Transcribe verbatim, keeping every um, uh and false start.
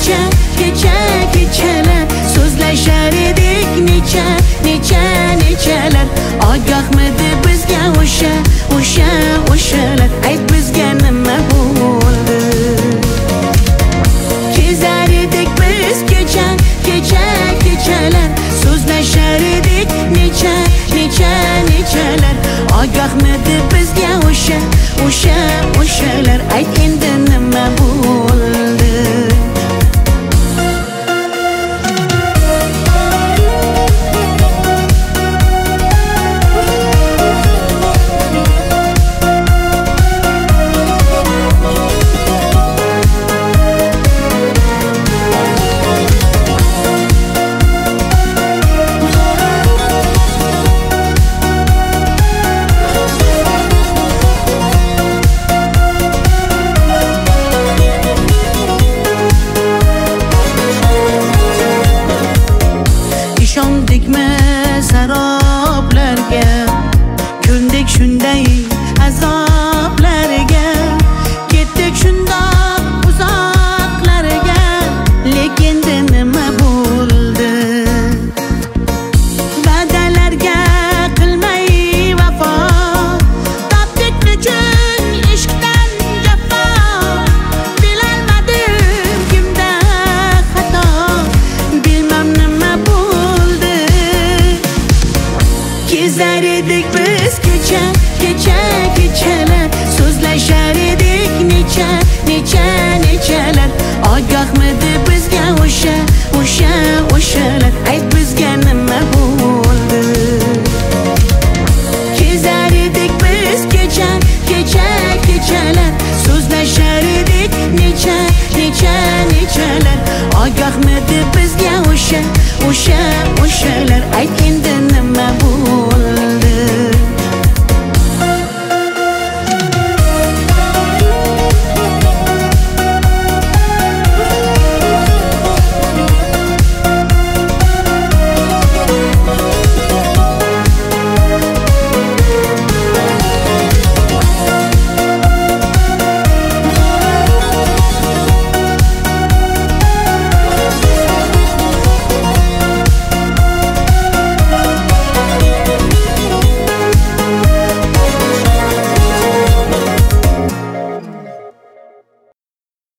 kecha kecha kechalar so'zlashar edik necha necha nechalar ogohmidi bizga o'sha o'sha o'shalar ayt bizga nima bo'ldi kezar edik biz kecha kecha kechalar so'zlashar edik necha necha nechalar ogohmidi bizga o'sha o'sha o'shalar ayt endi nima bo'ldi ishondikmi saroblarga ko'ndik shunday azoblarga ketdik shundoq uzoqlarga lekin nima bo'ldi va'dalarga qilmay vafo topdik nechun ishqdan jafo bilolmadim kimda xato bilmam nima bo'ldi kezar edik biz kecha kecha kechalar so'zlashar edik necha necha nechalar ogohmidi bizga o'sha o'sha o'shalar ayt bizga nima bo'ldi kezar edik biz kecha kecha kechalar so'zlashar edik necha necha nechalar ogohmidi bizga o'sha o'sha o'shalar ayt